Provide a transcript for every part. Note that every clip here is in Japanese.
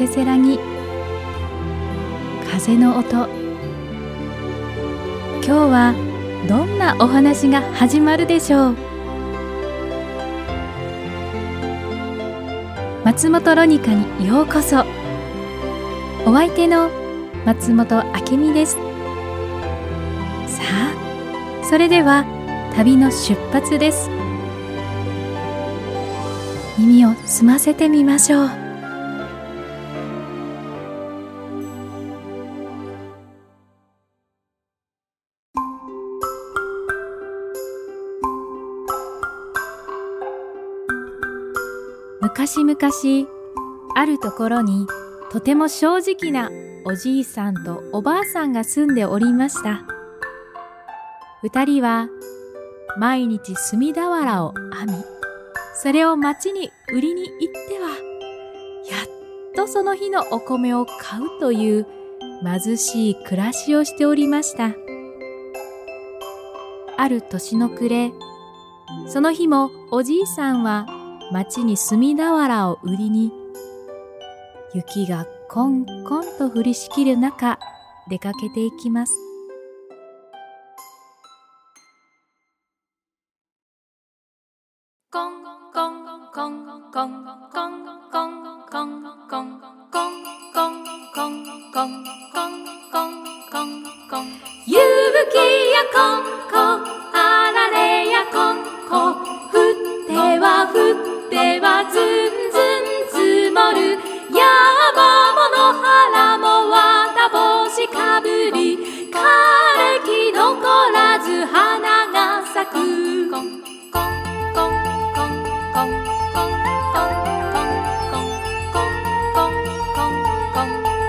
せせらぎ、風の音。今日はどんなお話が始まるでしょう。松本ロニカにようこそ。お相手の松本明美です。さあ、それでは旅の出発です。耳を澄ませてみましょう。昔々、あるところにとても正直なおじいさんとおばあさんが住んでおりました。二人は毎日炭俵を編み、それを町に売りに行っては、やっとその日のお米を買うという貧しい暮らしをしておりました。ある年の暮れ、その日もおじいさんは町に炭俵を売りに、雪がこんこんと降りしきる中、出かけていきます。コンコンコンコンコンコンコンコンコンコンコンコンコンコンコンコンコンコン、雪やコンコ、あられやコンコ、降っては降ってはずんずん積もる、山も野原も綿帽子かぶり、枯れ木残らず花が咲く。コンコンコンコンコンコンコンコンコンコンコンコンコンコン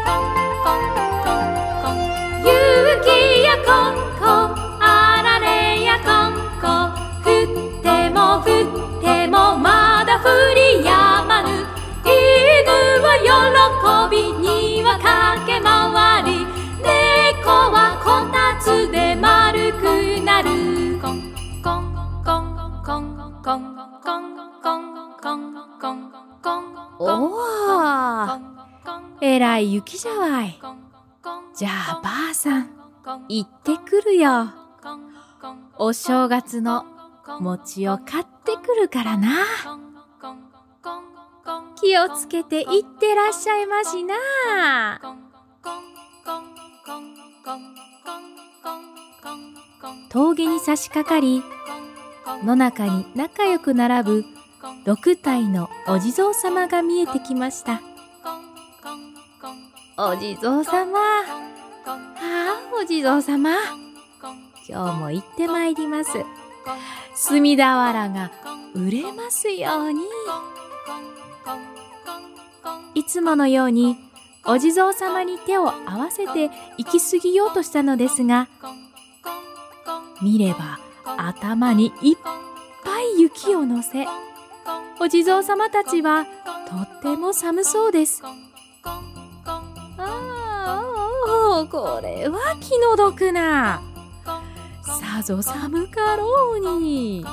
コン、雪やコンコ、あられやコンコ、降っても降ってもまだ降りやまぬ、犬は喜びには駆け回り、猫はこたつで丸くなる。コンコンコンコンコンコンコンコンコンコンコン。おー、えらい雪じゃわい。じゃあばあさん、行ってくるよ。お正月の餅を買ってくるからな。気をつけていってらっしゃいましな。峠に差し掛かり、野中に仲良く並ぶ6体のお地蔵様が見えてきました。お地蔵様、お地蔵様、今日も行ってまいります。炭俵が売れますように。いつものようにお地蔵様に手を合わせて行き過ぎようとしたのですが、見れば頭にいっぱい雪を乗せ、お地蔵様たちはとっても寒そうです。これは気の毒な。さぞ寒かろうに。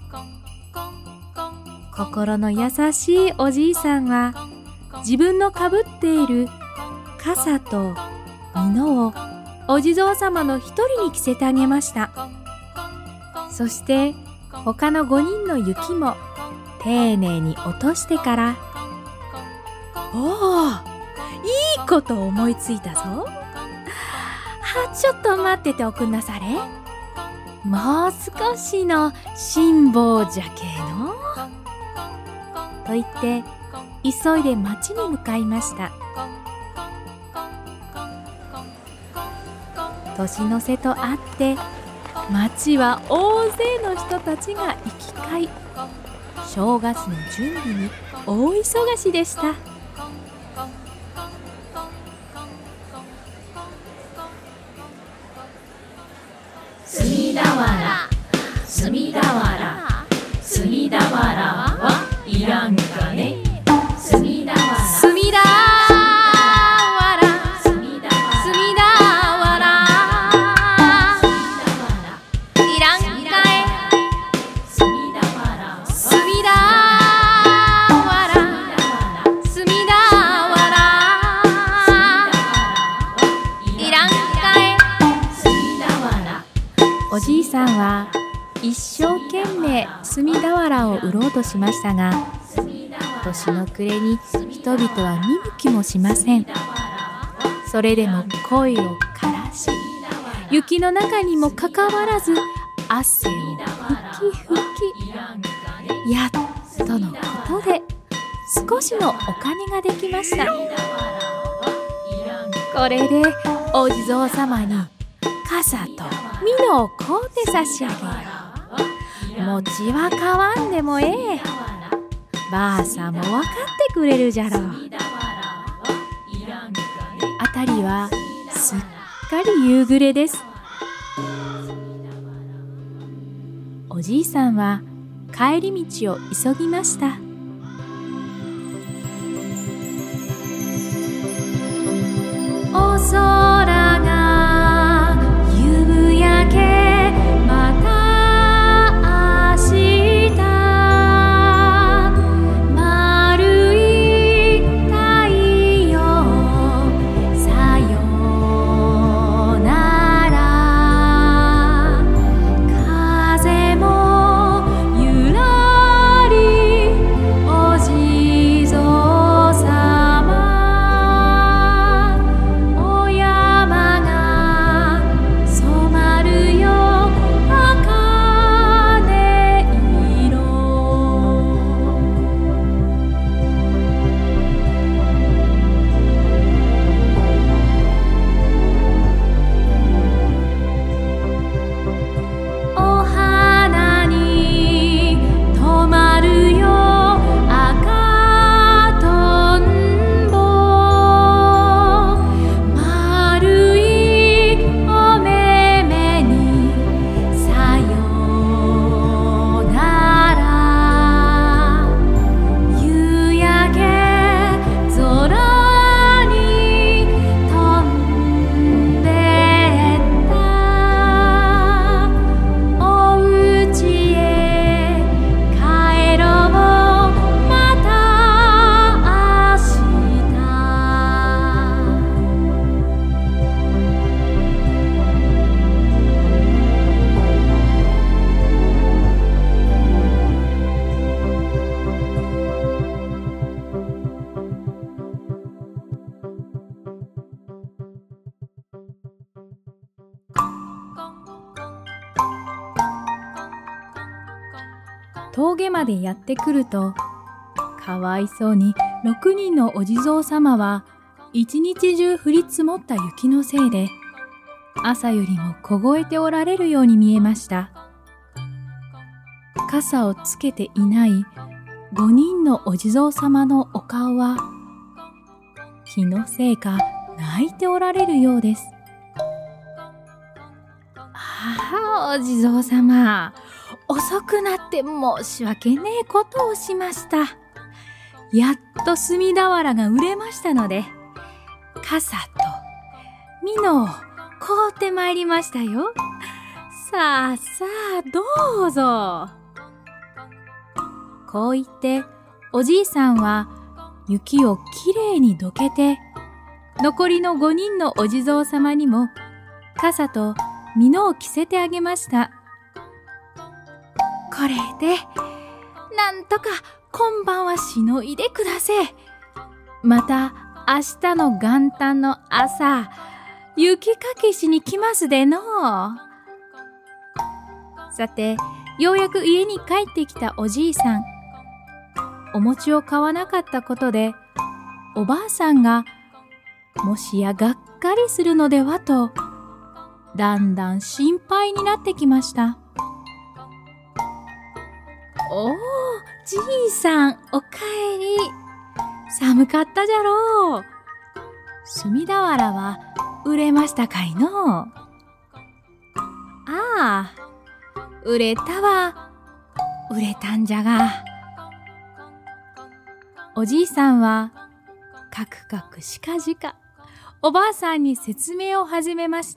心の優しいおじいさんは、自分のかぶっている傘と蓑をお地蔵様の一人に着せてあげました。そして他の5人の雪も丁寧に落としてから、おお、いいこと思いついたぞ。ちょっと待ってておくんなされ。もう少しの辛抱じゃけの。と言って急いで町に向かいました。年の瀬とあって町は大勢の人たちが行き交い、正月の準備に大忙しでした。 炭俵はいらんかね。炭俵炭さんは一生懸命炭俵を売ろうとしましたが、年の暮れに人々は見向きもしません。それでも声を枯らし、雪の中にもかかわらず汗をふきふき、やっとのことで少しのお金ができました。これでお地蔵様に傘と蓑を買うて差し上げよう。餅は買わんでもええ。ばあさんも分かってくれるじゃろう。あたりはすっかり夕暮れです。おじいさんは帰り道を急ぎました。お空が夕焼け、また明日、丸い太陽、さよなら。風もゆらり、お地蔵様。峠までやってくると、かわいそうに6人のお地蔵様は一日中降り積もった雪のせいで、朝よりも凍えておられるように見えました。傘をつけていない5人のお地蔵様のお顔は、気のせいか泣いておられるようです。ああ、お地蔵様、遅くなって申し訳ねえことをしました。やっと炭俵が売れましたので、傘と蓑を買うてまいりましたよ。さあさあ、どうぞ。こう言って、おじいさんは雪をきれいにどけて、残りの5人のお地蔵様にも傘と蓑を着せてあげました。これでなんとか今晩はしのいでくだせえ。また明日の元旦の朝、雪かきしに来ますでの。さて、ようやく家に帰ってきたおじいさん。お餅を買わなかったことで、おばあさんがもしやがっかりするのではと、だんだん心配になってきました。おー、じいさん、おかえり。寒かったじゃろう。炭俵は売れましたかいの。ああ、売れたわ。売れたんじゃが。おじいさんは、かくかくしかじか、おばあさんに説明を始めました。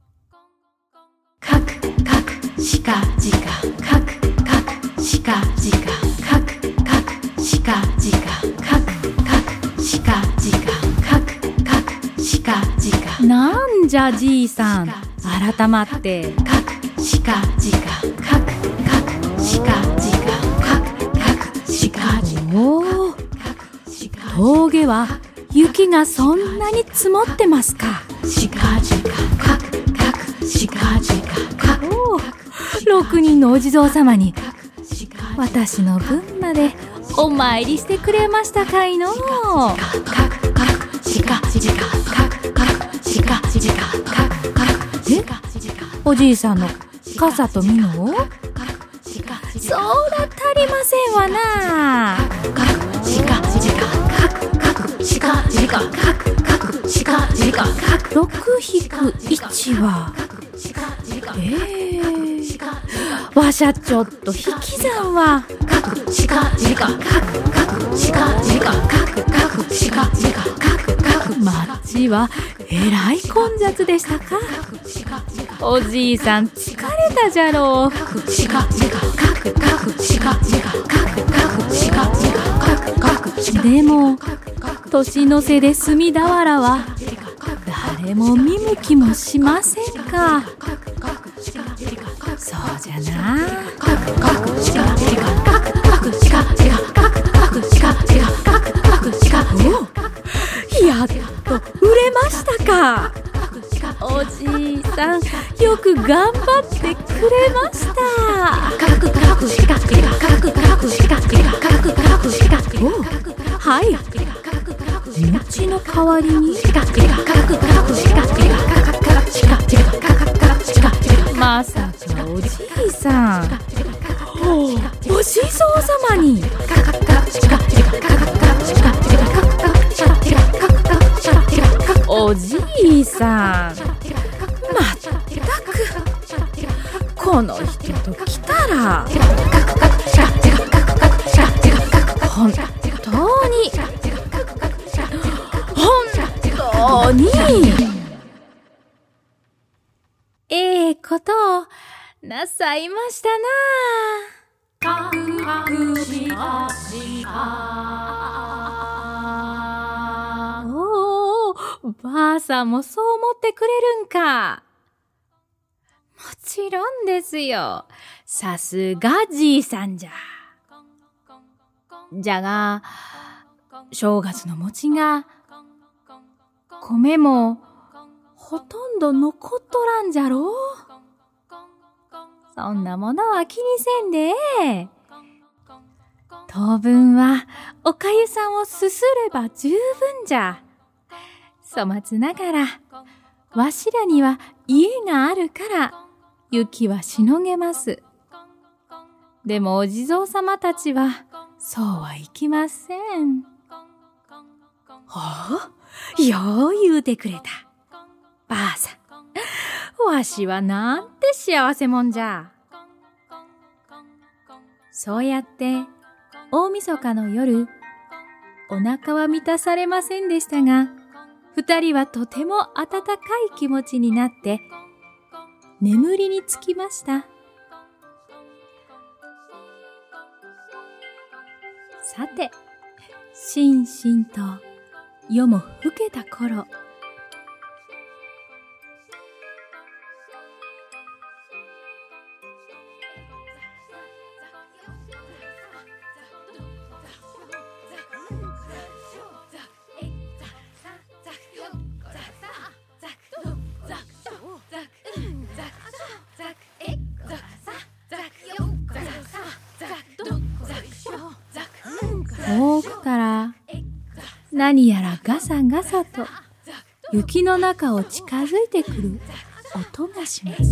かくかくしかじか、かくかくしかじか、かくかくしかじか、かくかくしかじか、かくかくしかじか。 なんじゃじいさん、改まって。 かくしかかじかかくかくしかじかかくかくしかじか。 おー、峠は雪がそんなに積もってますか。 しかじかかくかくしかじかかく。 おー、6人のお地蔵様に私の分までお参りしてくれましたかいの。え、おじいさんの傘とミノ？そうだ足りませんわな。6-1はわしゃちょっと引き算は。街はえらい混雑でしたか。おじいさん疲れたじゃろう。でも年の瀬で隅田原は誰も見向きもしませんか。そうじゃな。お、やっと売れましたか。おじいさんよく頑張ってくれました。お、はい、餅の代わりにまさかおじいさん、お地蔵様に。おじいさん、まったくこの人と来たら本当にええことをなさいましたな。おお、ばあさんもそう思ってくれるんか。もちろんですよ。さすがじいさんじゃ。じゃが、正月の餅が、米もほとんど残っとらんじゃろう。そんなものは気にせんで。当分はおかゆさんをすすれば十分じゃ。粗末ながら、わしらには家があるから雪はしのげます。でもお地蔵様たちはそうはいきません。よう言うてくれた。ばあさん、わしはなんて幸せもんじゃ。そうやって大晦日の夜、お腹は満たされませんでしたが、二人はとても温かい気持ちになって眠りにつきました。さて、しんしんと夜も更けた頃、遠くから何やらガサガサと雪の中を近づいてくる音がします。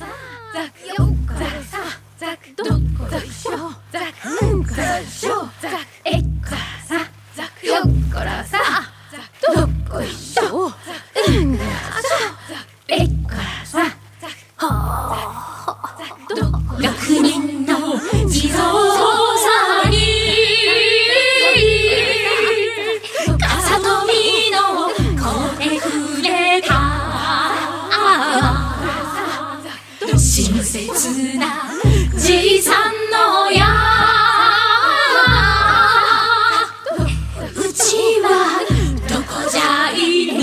6人の地蔵さに傘とみのこれくれた。親切なじいさんのや、うちはどこじゃいね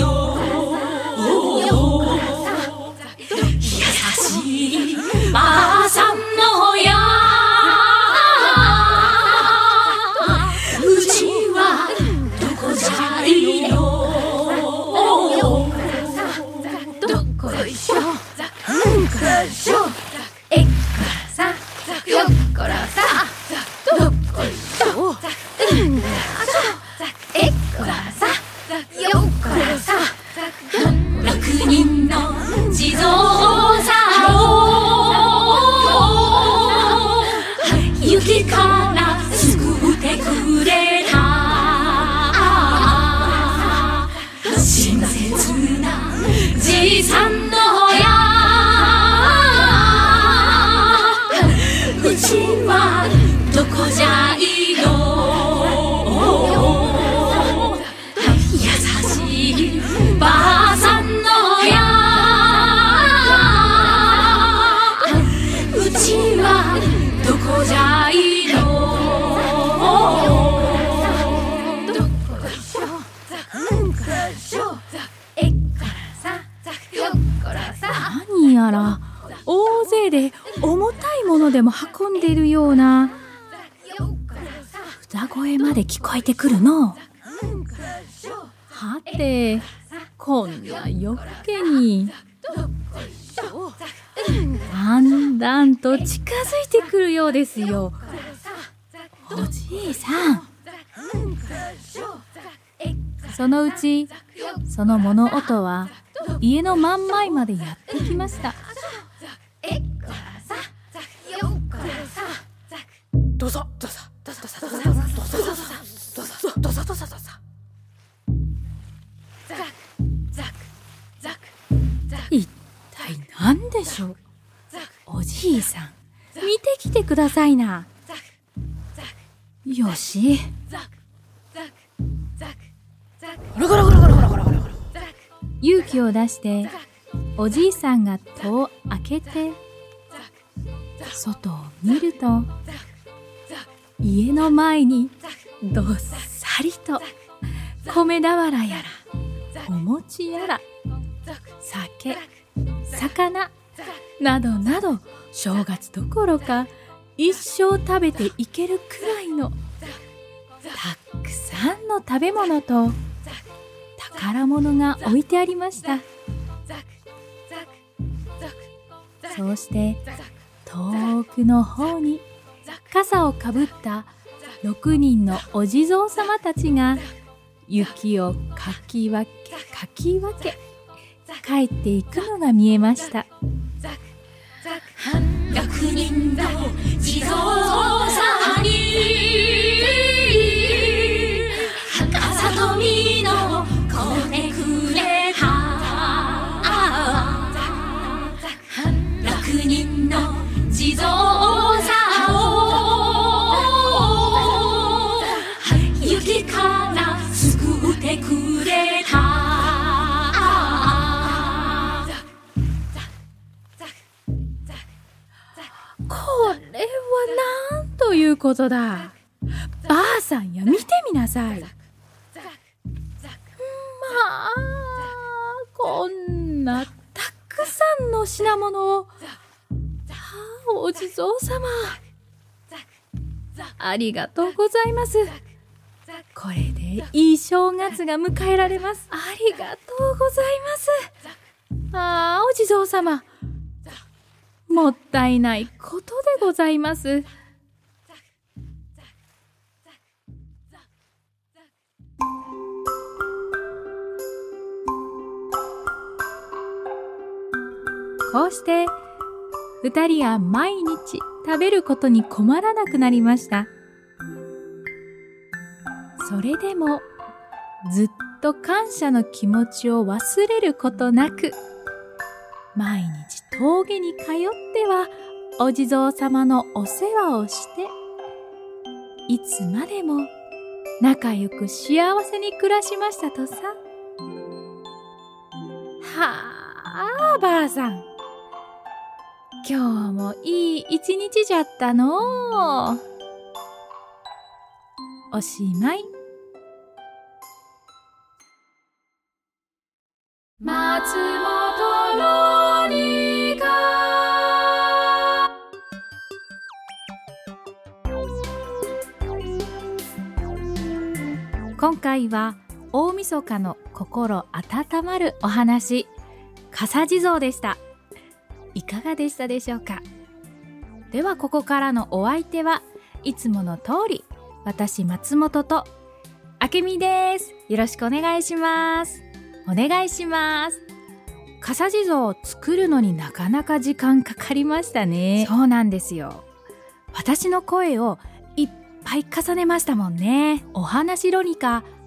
親切なじいさんの親、うちはどこじゃいの、優しいばあさんの親、うちはどこじゃいの。 何やら大勢で重たいものでも運んでいるような歌声まで聞こえてくるの。はて、こんな夜更けにだんだんと近づいてくるようですよ。おじいさん。そのうちその物音は家の真ん前までやってきました。 どさどさどさどさどさどさどさどさどさどさ。 一体何でしょう。おじいさん、見てきてくださいな。よし。勇気を出しておじいさんが戸を開けて外を見ると、家の前にどっさりと米俵やらお餅やら酒、魚などなど、正月どころか一生食べていけるくらいのたくさんの食べ物と宝物が置いてありました。そうして遠くの方に傘をかぶった6人のお地蔵様たちが雪をかき分けかき分け帰っていくのが見えました。 6人の地蔵様に笠とみの米くれた。6人の地蔵様を雪から救ってくれた。 これはなんということだ。ばあさんや、見てみなさい。まあ、こんなたくさんの品物を。お地蔵様、ありがとうございます。これでいい正月が迎えられます。ありがとうございます。お地蔵様、もったいないことでございます。こうして2人は毎日食べることに困らなくなりました。それでもずっと感謝の気持ちを忘れることなく、毎日峠に通ってはお地蔵様のお世話をして、いつまでも仲良く幸せに暮らしましたとさ。はあ、ばあさん、今日もいい一日じゃったのう。おしまい。松本のりか。今回は大晦日の心温まるお話、笠地蔵でした。いかがでしたでしょうか。ではここからのお相手はいつもの通り、私松本とあけみです。よろしくお願いします。お願いします。笠地蔵を作るのになかなか時間かかりましたね。そうなんですよ。私の声をいっぱい重ねましたもんね。お話ロニカ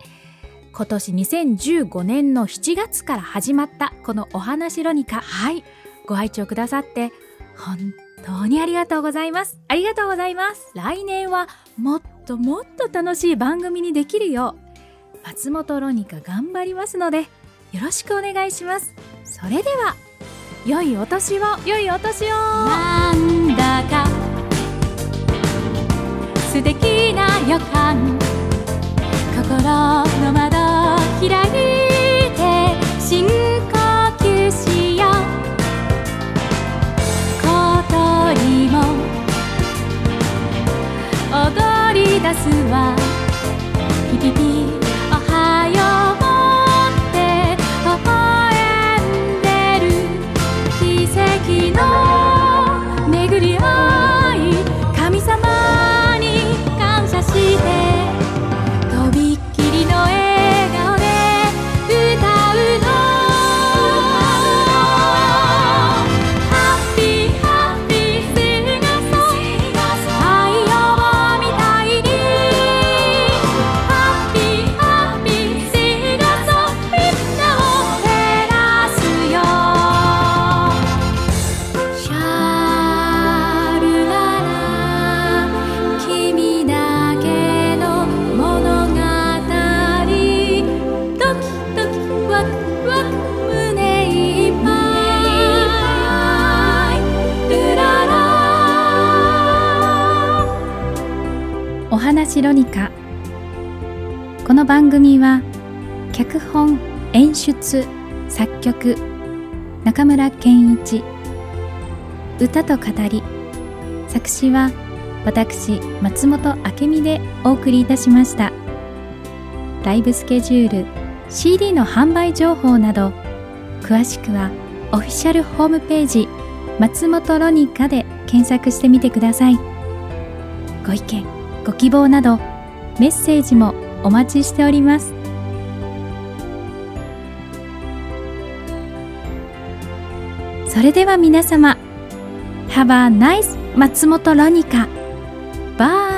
今年2015年の7月から始まったこのお話ロニカ、ご愛聴くださって本当にありがとうございます。ありがとうございます。来年はもっともっと楽しい番組にできるよう松本ロニカ頑張りますのでよろしくお願いします。それでは良いお年を。 なんだか素敵な予感、心の窓開いて深呼吸しよう。小鳥も踊り出すわ。ピピピおはようって微笑んでる。奇跡の巡り合い、神様に感謝してとびっきりの笑顔で歌うの。ハッピーハッピーシンガソン太陽みたいに。ハッピーハッピーシンガソンみんなを照らすよ。シャルララ君だけの物語。ドキドキワクワク胸いっぱい。ルララお話ロニカ。この番組は脚本・演出・作曲中村健一、歌と語り作詞は私松本明美でお送りいたしました。ライブスケジュール、CD の販売情報など詳しくはオフィシャルホームページ松本ロニカで検索してみてください。ご意見ご希望などメッセージもお待ちしております。それでは皆様 Have a nice 松本ロニカ。バイ。